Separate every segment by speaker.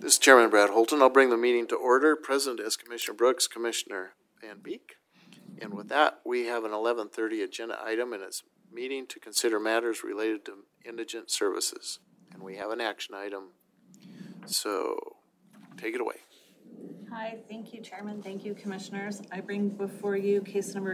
Speaker 1: This is Chairman Brad Holton. I'll bring the meeting to order. Present is Commissioner Brooks, Commissioner Van Beek. And with that, we have an 11:30 agenda item, and it's meeting to consider matters related to indigent services. And we have an action item. So take it away.
Speaker 2: Hi, thank you, Chairman. Thank you, Commissioners. I bring before you case number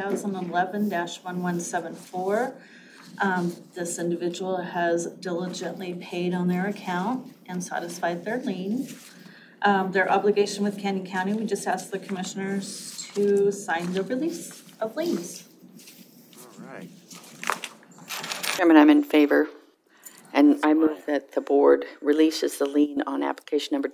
Speaker 2: 2011-1174. This individual has diligently paid on their account and satisfied their lien. Their obligation with Canyon County, we just asked the Commissioners to sign the release of liens.
Speaker 1: All right.
Speaker 3: Chairman, I'm in favor. And I move that the board releases the lien on application number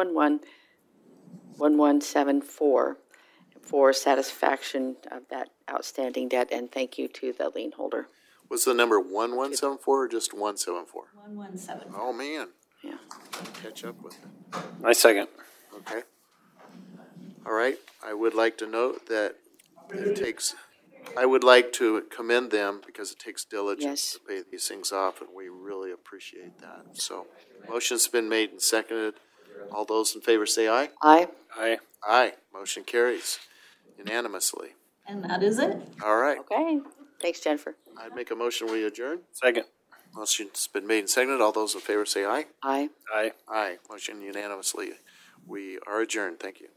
Speaker 3: 2011-1174 for satisfaction of that outstanding debt, and thank you to the lien holder.
Speaker 1: Was the number 1174 or just 174?
Speaker 2: 117.
Speaker 1: Oh, man.
Speaker 3: Yeah.
Speaker 1: Catch up with it.
Speaker 4: I second.
Speaker 1: Okay. All right. I would like to note that I would like to commend them because it takes diligence to pay these things off, and we really appreciate that. So, motion's been made and seconded. All those in favor say aye.
Speaker 3: Aye.
Speaker 4: Aye.
Speaker 1: Aye. Motion carries unanimously.
Speaker 2: And that is it.
Speaker 1: All right.
Speaker 3: Okay. Thanks, Jennifer.
Speaker 1: I'd make a motion we adjourn.
Speaker 4: Second.
Speaker 1: Motion's been made and seconded. All those in favor say aye.
Speaker 3: Aye.
Speaker 4: Aye.
Speaker 1: Aye. Motion unanimously. We are adjourned. Thank you.